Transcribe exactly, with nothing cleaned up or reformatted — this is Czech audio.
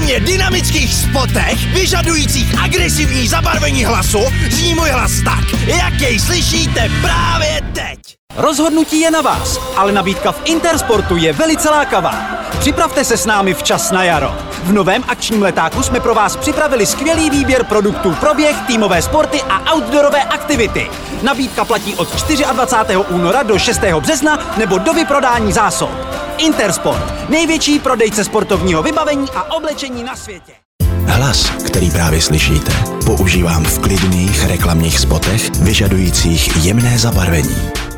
extrémně dynamických spotech, vyžadujících agresivní zabarvení hlasu, zní můj hlas tak, jak jej slyšíte právě teď. Rozhodnutí je na vás, ale nabídka v Intersportu je velice lákavá. Připravte se s námi včas na jaro. V novém akčním letáku jsme pro vás připravili skvělý výběr produktů pro běh, týmové sporty a outdoorové aktivity. Nabídka platí od dvacátého čtvrtého února do šestého března nebo do vyprodání zásob. Intersport, největší prodejce sportovního vybavení a oblečení na světě. Hlas, který právě slyšíte, používám v klidných reklamních spotech vyžadujících jemné zabarvení.